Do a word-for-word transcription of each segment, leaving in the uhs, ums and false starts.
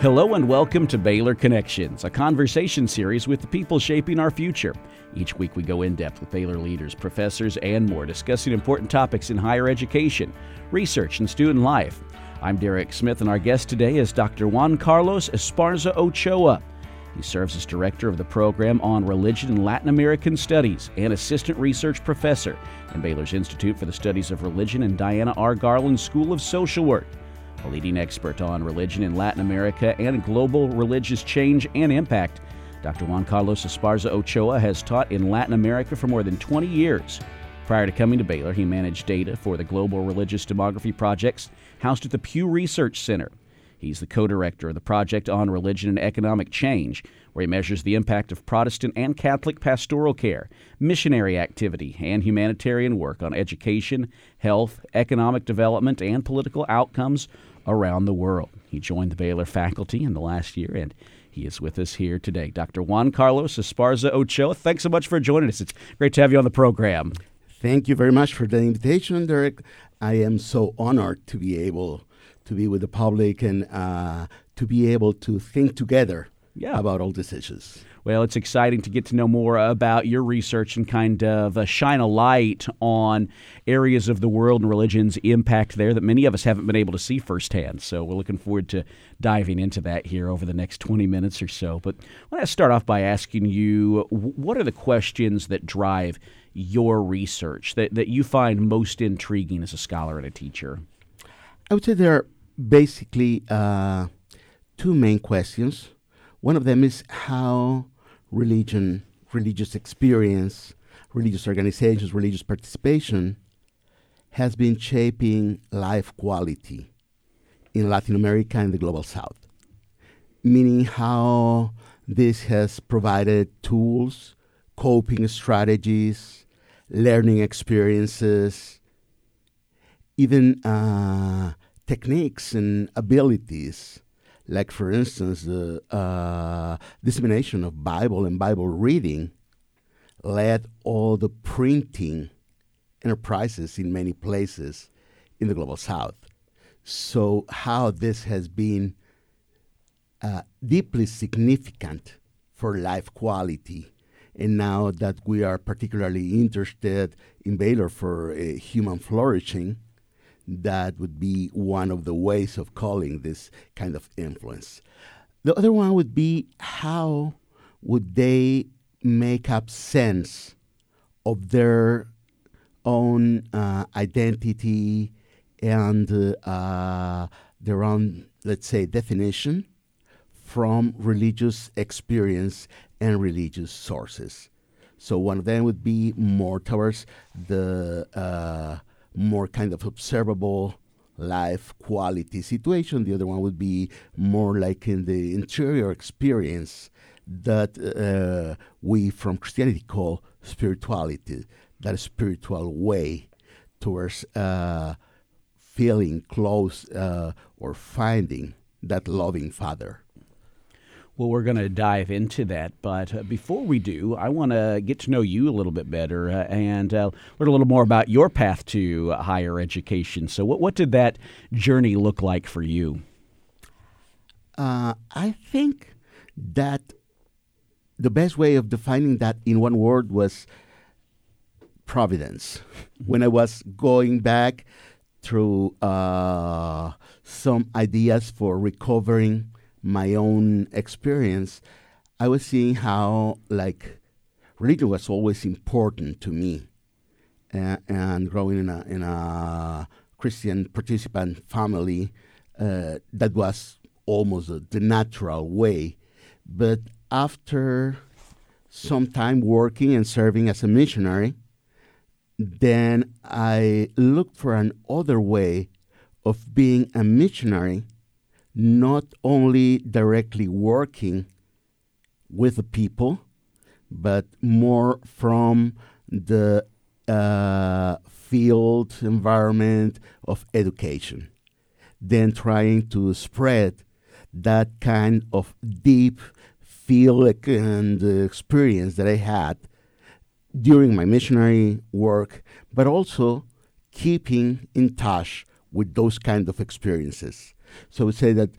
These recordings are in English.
Hello and welcome to Baylor Connections, a conversation series with the people shaping our future. Each week we go in depth with Baylor leaders, professors, and more, discussing important topics in higher education, research, and student life. I'm Derek Smith, and our guest today is Doctor Juan Carlos Esparza Ochoa. He serves as director of the program on Religion and Latin American Studies and assistant research professor in Baylor's Institute for the Studies of Religion and Diana R. Garland School of Social Work. A leading expert on religion in Latin America and global religious change and impact, Doctor Juan Carlos Esparza Ochoa has taught in Latin America for more than twenty years. Prior to coming to Baylor, he managed data for the Global Religious Demography Projects housed at the Pew Research Center. He's the co-director of the Project on Religion and Economic Change, where he measures the impact of Protestant and Catholic pastoral care, missionary activity, and humanitarian work on education, health, economic development, and political outcomes around the world. He joined the Baylor faculty in the last year, and he is with us here today. Doctor Juan Carlos Esparza Ochoa, thanks so much for joining us. It's great to have you on the program. Thank you very much for the invitation, Derek. I am so honored to be able to be with the public and uh, to be able to think together yeah. about all these issues. Well, it's exciting to get to know more about your research and kind of uh, shine a light on areas of the world and religion's impact there that many of us haven't been able to see firsthand. So we're looking forward to diving into that here over the next twenty minutes or so. But I want to start off by asking you, what are the questions that drive your research that, that you find most intriguing as a scholar and a teacher? I would say there are basically uh, two main questions. One of them is how religion, religious experience, religious organizations, religious participation has been shaping life quality in Latin America and the Global South, meaning how this has provided tools, coping strategies, learning experiences, even uh, techniques and abilities, like, for instance, the uh, dissemination of Bible and Bible reading led all the printing enterprises in many places in the Global South. So how this has been uh, deeply significant for life quality. And now that we are particularly interested in Baylor for uh, human flourishing, that would be one of the ways of calling this kind of influence. The other one would be how would they make up sense of their own uh, identity and uh, uh, their own, let's say, definition from religious experience and religious sources. So one of them would be more towards the uh, more kind of observable life quality situation. The other one would be more like in the interior experience that uh, we from Christianity call spirituality, that spiritual way towards uh, feeling close uh, or finding that loving Father. Well, we're going to dive into that, but uh, before we do, I want to get to know you a little bit better uh, and uh, learn a little more about your path to uh, higher education. So what, what did that journey look like for you? Uh, I think that the best way of defining that in one word was providence. Mm-hmm. When I was going back through uh, some ideas for recovering my own experience, I was seeing how, like, religion was always important to me. Uh, and growing in a, in a Christian participant family, uh, that was almost a, the natural way. But after some time working and serving as a missionary, then I looked for another way of being a missionary, not only directly working with the people, but more from the uh, field environment of education, then trying to spread that kind of deep feel and uh, experience that I had during my missionary work, but also keeping in touch with those kind of experiences. So I would say that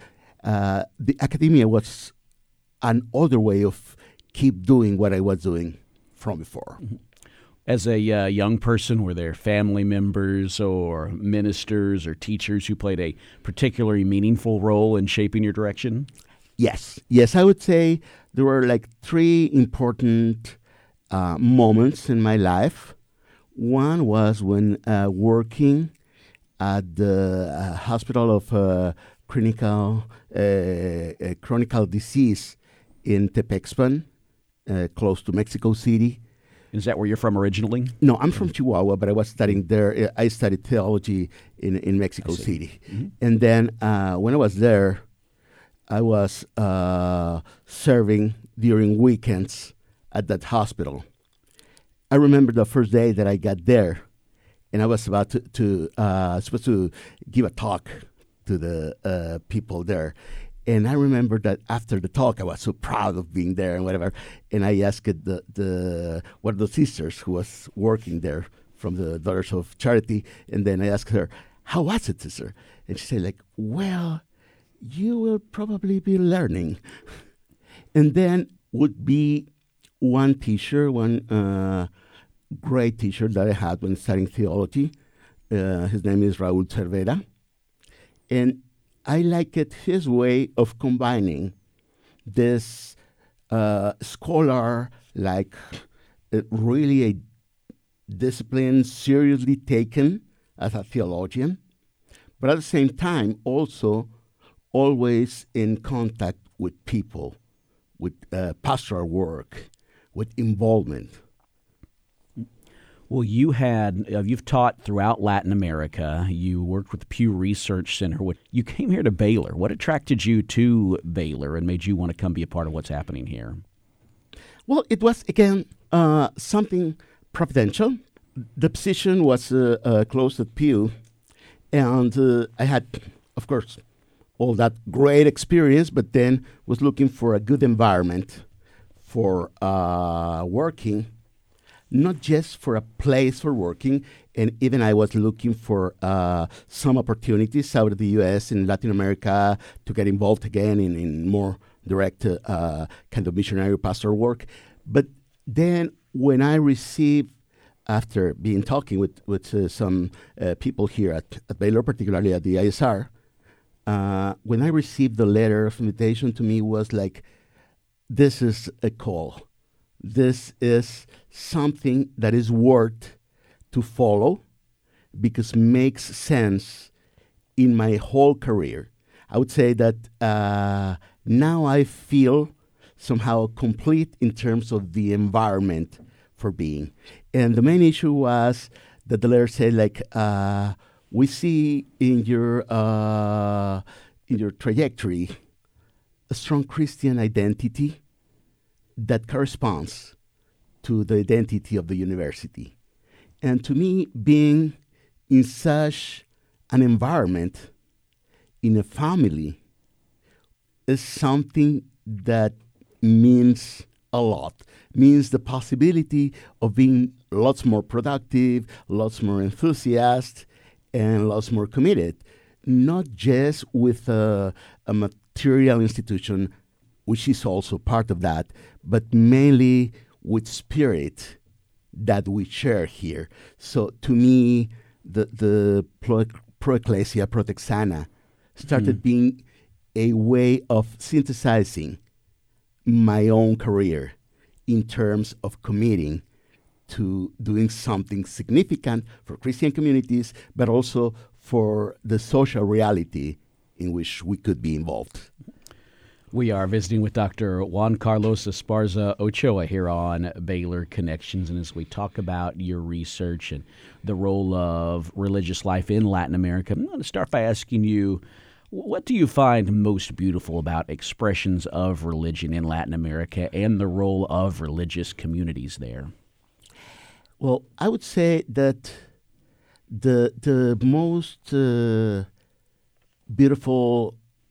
uh, the academia was another way of keep doing what I was doing from before. Mm-hmm. As a uh, young person, were there family members or ministers or teachers who played a particularly meaningful role in shaping your direction? Yes. Yes, I would say there were like three important uh, moments in my life. One was when uh, working at the uh, Hospital of uh, Clinical, uh, uh, Chronic Disease in Tepexpan, uh, close to Mexico City. Is that where you're from originally? No, I'm from Chihuahua, but I was studying there. I studied theology in, in Mexico City. Mm-hmm. And then uh, when I was there, I was uh, serving during weekends at that hospital. I remember the first day that I got there, and I was about to, to uh, supposed to give a talk to the uh, people there. And I remember that after the talk, I was so proud of being there and whatever. And I asked the, the one of the sisters who was working there from the Daughters of Charity, and then I asked her, "How was it, sister?" And she said, like, "Well, you will probably be learning." And then would be one teacher, one uh, great teacher that I had when studying theology. Uh, his name is Raúl Cervera. And I liked his way of combining this uh, scholar, like uh, really a discipline seriously taken as a theologian, but at the same time also always in contact with people, with uh, pastoral work, with involvement. Well, you had, uh, you've taught throughout Latin America. You worked with the Pew Research Center. What, you came here to Baylor. What attracted you to Baylor and made you want to come be a part of what's happening here? Well, it was, again, uh, something providential. The position was uh, uh, close at Pew, and uh, I had, of course, all that great experience, but then was looking for a good environment for uh, working, not just for a place for working, and even I was looking for uh, some opportunities out of the U S and Latin America to get involved again in, in more direct uh, kind of missionary pastoral work. But then when I received, after being talking with, with uh, some uh, people here at, at Baylor, particularly at the I S R, uh, when I received the letter of invitation, to me was like, this is a call. This is something that is worth to follow because makes sense in my whole career. I would say that uh, now I feel somehow complete in terms of the environment for being. And the main issue was that the letter said, like, uh, we see in your uh, in your trajectory a strong Christian identity that corresponds to the identity of the university. And to me, being in such an environment, in a family, is something that means a lot, means the possibility of being lots more productive, lots more enthusiastic, and lots more committed, not just with a, a material institution, which is also part of that, but mainly with spirit that we share here. So to me, the, the Pro, Pro Ecclesia, Pro Texana, started mm. being a way of synthesizing my own career in terms of committing to doing something significant for Christian communities, but also for the social reality in which we could be involved. We are visiting with Doctor Juan Carlos Esparza Ochoa here on Baylor Connections, and as we talk about your research and the role of religious life in Latin America, I'm going to start by asking you, what do you find most beautiful about expressions of religion in Latin America and the role of religious communities there? Well, I would say that the the most uh, beautiful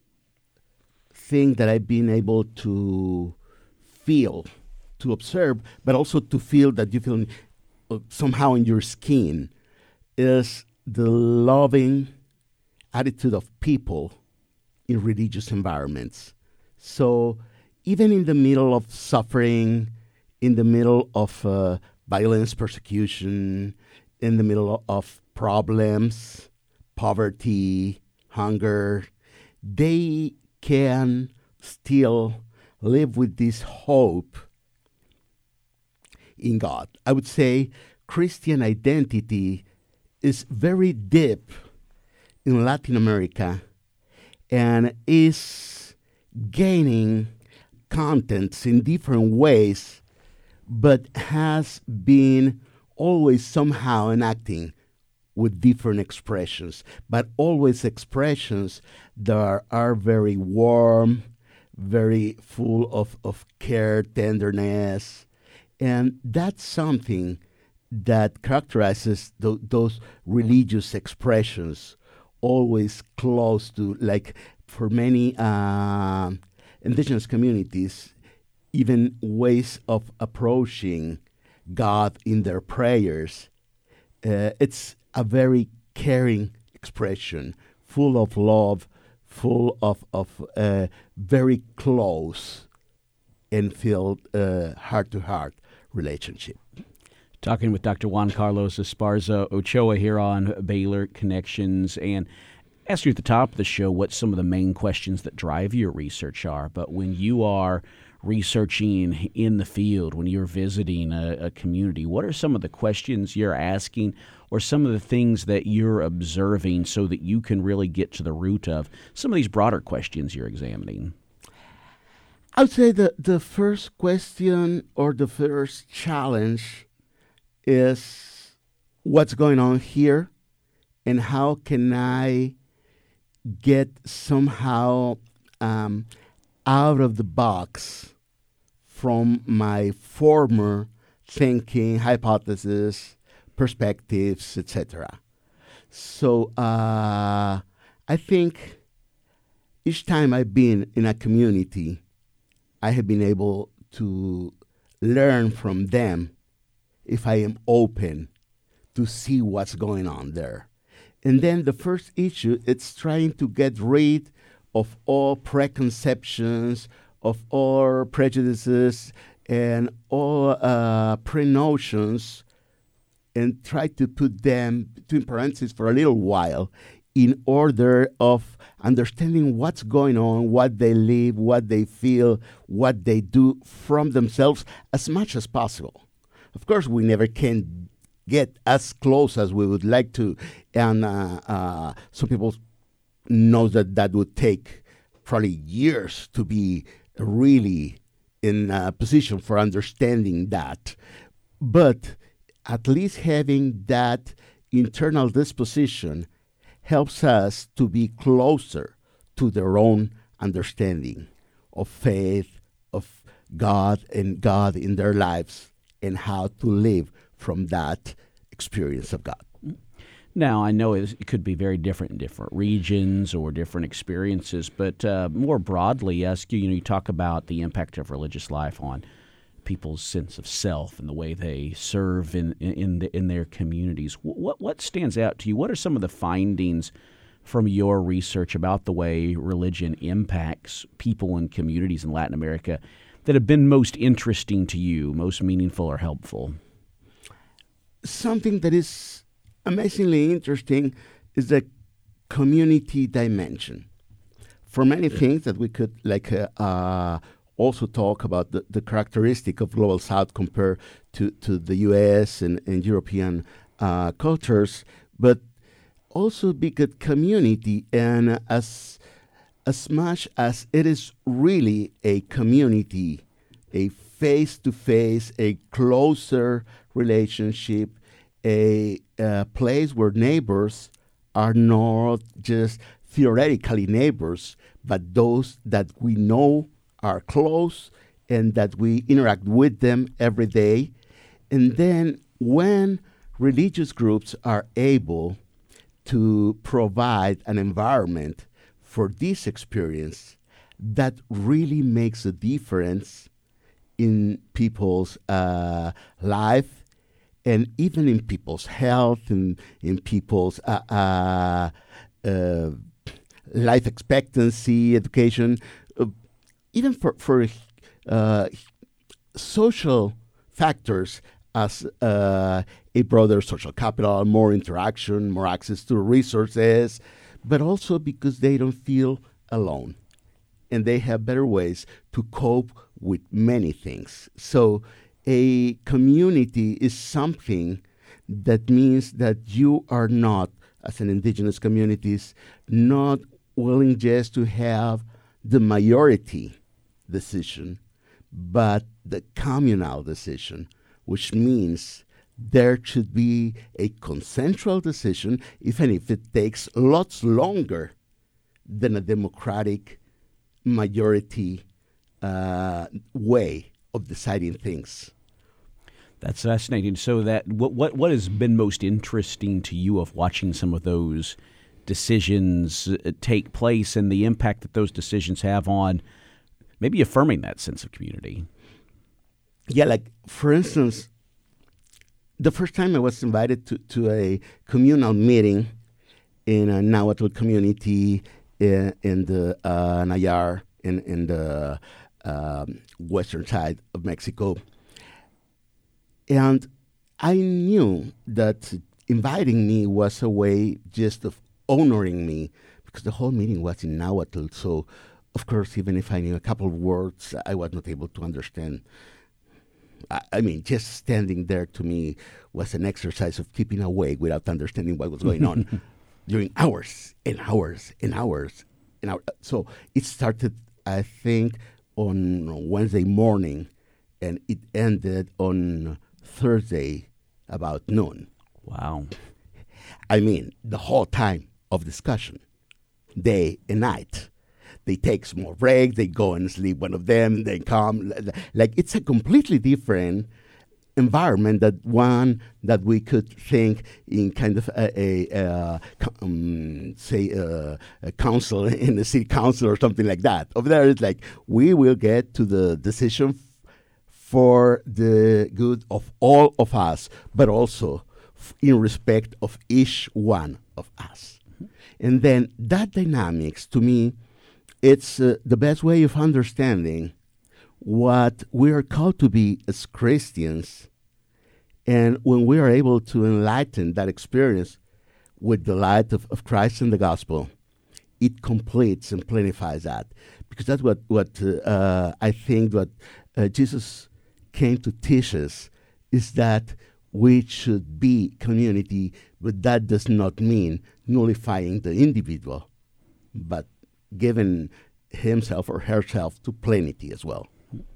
thing that I've been able to feel, to observe, but also to feel that you feel uh, somehow in your skin, is the loving attitude of people in religious environments. So even in the middle of suffering, in the middle of uh, violence, persecution, in the middle of problems, poverty, hunger, they can still live with this hope in God. I would say Christian identity is very deep in Latin America and is gaining contents in different ways, but has been always somehow enacting with different expressions, but always expressions that are, are very warm, very full of, of care, tenderness, and that's something that characterizes th- those religious expressions, always close to, like for many uh, indigenous communities, even ways of approaching God in their prayers. Uh, it's a very caring expression, full of love, full of, of uh, very close and filled uh, heart-to-heart relationship. Talking with Doctor Juan Carlos Esparza Ochoa here on Baylor Connections, and asked you at the top of the show what some of the main questions that drive your research are. But when you are researching in the field, when you're visiting a, a community, what are some of the questions you're asking or some of the things that you're observing so that you can really get to the root of some of these broader questions you're examining? I would say that the first question or the first challenge is what's going on here and how can I get somehow um, out of the box from my former thinking, hypothesis, perspectives, et cetera. So uh, I think each time I've been in a community, I have been able to learn from them if I am open to see what's going on there. And then the first issue, it's trying to get rid of all preconceptions, of all prejudices, and all uh, pre-notions, and try to put them between parentheses for a little while in order of understanding what's going on, what they live, what they feel, what they do from themselves as much as possible. Of course, we never can get as close as we would like to, and uh, uh, some people know that that would take probably years to be really in a position for understanding that. But at least having that internal disposition helps us to be closer to their own understanding of faith, of God and God in their lives, and how to live from that experience of God. Now, I know it could be very different in different regions or different experiences, but uh, more broadly, ask you, you know, you talk about the impact of religious life on people's sense of self and the way they serve in in, the, in their communities. What what stands out to you? What are some of the findings from your research about the way religion impacts people and communities in Latin America that have been most interesting to you, most meaningful or helpful? Something that is amazingly interesting is the community dimension. For many things that we could like uh, uh, also talk about the, the characteristic of Global South compared to, to the U S and, and European uh, cultures, but also be good community. And as as much as it is really a community, a face-to-face, a closer relationship, a, a place where neighbors are not just theoretically neighbors, but those that we know are close and that we interact with them every day. And then when religious groups are able to provide an environment for this experience, that really makes a difference in people's uh, life and even in people's health and in people's uh, uh, uh, life expectancy, education, uh, even for, for uh, social factors as uh, a broader social capital, more interaction, more access to resources, but also because they don't feel alone and they have better ways to cope with many things. So a community is something that means that you are not, as an indigenous communities, not willing just to have the majority decision, but the communal decision, which means there should be a consensual decision, even if it takes lots longer than a democratic majority uh, way of deciding things. That's fascinating. So that what what what has been most interesting to you of watching some of those decisions uh, take place and the impact that those decisions have on maybe affirming that sense of community? Yeah, like for instance, the first time I was invited to, to a communal meeting in a Nahuatl community in, in the uh, Nayar, in, in the um, western side of Mexico. And I knew that inviting me was a way just of honoring me, because the whole meeting was in Nahuatl. So, of course, even if I knew a couple of words, I was not able to understand. I, I mean, just standing there to me was an exercise of keeping awake without understanding what was going on during hours and hours and hours and hours. So it started, I think, on Wednesday morning, and it ended on Thursday about noon. Wow. I mean, the whole time of discussion, day and night. They take small breaks, they go and sleep, one of them, they come. Like, it's a completely different environment that one that we could think in kind of a, a, a um, say, a, a council, in the city council or something like that. Over there, it's like, we will get to the decision f- for the good of all of us, but also f- in respect of each one of us. And then that dynamics, to me, it's uh, the best way of understanding what we are called to be as Christians. And when we are able to enlighten that experience with the light of, of Christ and the gospel, it completes and planifies that. Because that's what, what uh, uh, I think what uh, Jesus came to teach us, is that we should be community, but that does not mean nullifying the individual, but giving himself or herself to plenty as well.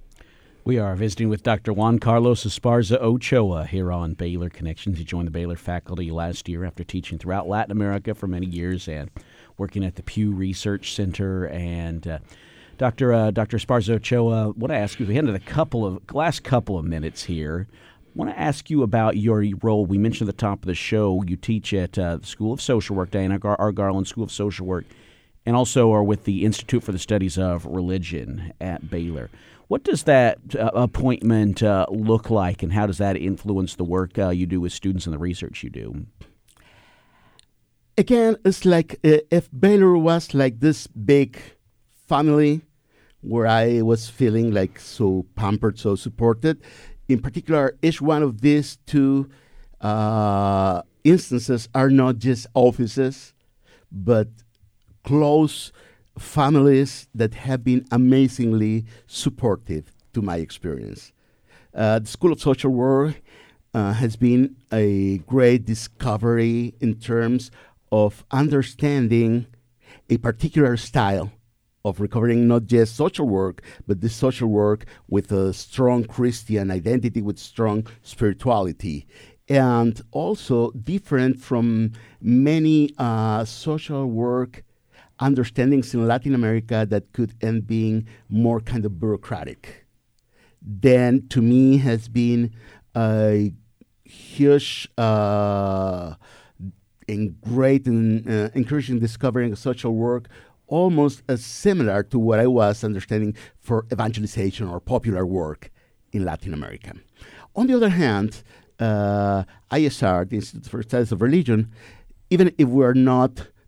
We are visiting with Doctor Juan Carlos Esparza Ochoa here on Baylor Connections. He joined the Baylor faculty last year after teaching throughout Latin America for many years and working at the Pew Research Center. And uh, Doctor Uh, Doctor Esparza Ochoa, I want to ask you, we ended a couple of last couple of minutes here. I want to ask you about your role. We mentioned at the top of the show you teach at uh, the School of Social Work, Diana Gar- R. Garland School of Social Work, and also are with the Institute for the Studies of Religion at Baylor. What does that uh, appointment uh, look like, and how does that influence the work uh, you do with students and the research you do? Again, it's like uh, if Baylor was like this big family where I was feeling like so pampered, so supported. In particular, each one of these two uh, instances are not just offices, but close families that have been amazingly supportive to my experience. Uh, the School of Social Work uh, has been a great discovery in terms of understanding a particular style of recovering not just social work, but this social work with a strong Christian identity, with strong spirituality. And also different from many uh, social work understandings in Latin America that could end being more kind of bureaucratic. Then, to me, has been a huge uh, and great and uh, encouraging discovering social work, almost as similar to what I was understanding for evangelization or popular work in Latin America. On the other hand, uh, I S R, the Institute for Studies of Religion, even if we're not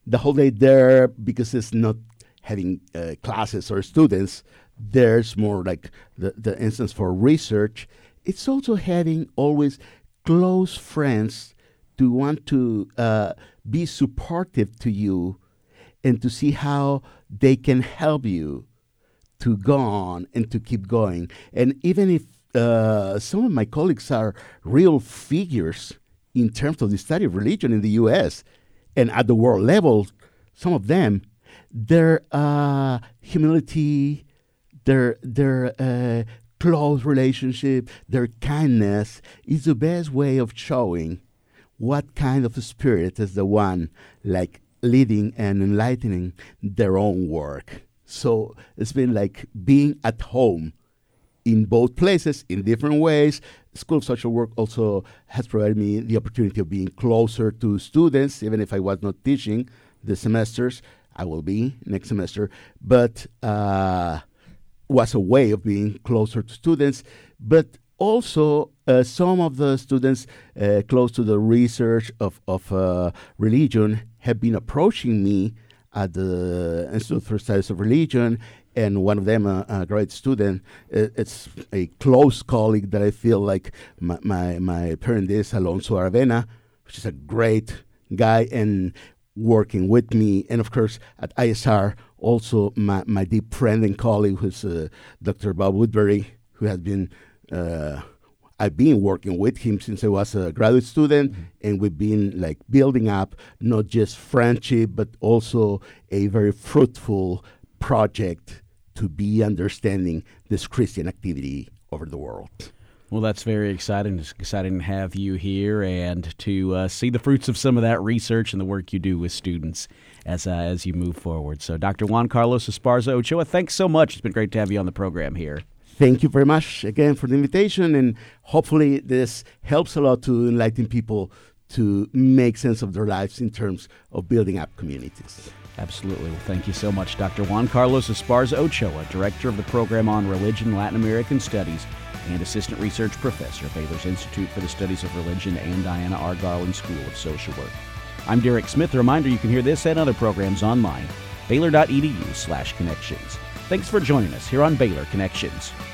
the whole day there, because it's not having uh, classes or students, there's more like the, the instance for research. It's also having always close friends to want to uh, be supportive to you and to see how they can help you to go on and to keep going. And even if uh, some of my colleagues are real figures in terms of the study of religion in the U S and at the world level, some of them, their uh, humility, their their uh, close relationship, their kindness is the best way of showing what kind of a spirit is the one like leading and enlightening their own work. So it's been like being at home in both places in different ways. School of Social Work also has provided me the opportunity of being closer to students, even if I was not teaching the semesters. I will be next semester, but uh, was a way of being closer to students, but also uh, some of the students uh, close to the research of, of uh, religion have been approaching me at the Institute for Studies of Religion, and one of them, a, a great student, uh, it's a close colleague that I feel like my, my, my parent is, Alonso Aravena, which is a great guy, and working with me, and of course at I S R, also my, my deep friend and colleague, who's uh, Doctor Bob Woodbury, who has been, uh, I've been working with him since I was a graduate student, mm-hmm. and we've been like building up not just friendship, but also a very fruitful project to be understanding this Christian activity over the world. Well, that's very exciting. It's exciting to have you here and to uh, see the fruits of some of that research and the work you do with students as uh, as you move forward. So, Doctor Juan Carlos Esparza Ochoa, thanks so much. It's been great to have you on the program here. Thank you very much again for the invitation, and hopefully this helps a lot to enlighten people to make sense of their lives in terms of building up communities. Absolutely. Well, thank you so much, Doctor Juan Carlos Esparza Ochoa, Director of the Program on Religion, Latin American Studies, and Assistant Research Professor at Baylor's Institute for the Studies of Religion and Diana R. Garland School of Social Work. I'm Derek Smith. A reminder, you can hear this and other programs online, baylor dot e d u slash connections. Thanks for joining us here on Baylor Connections.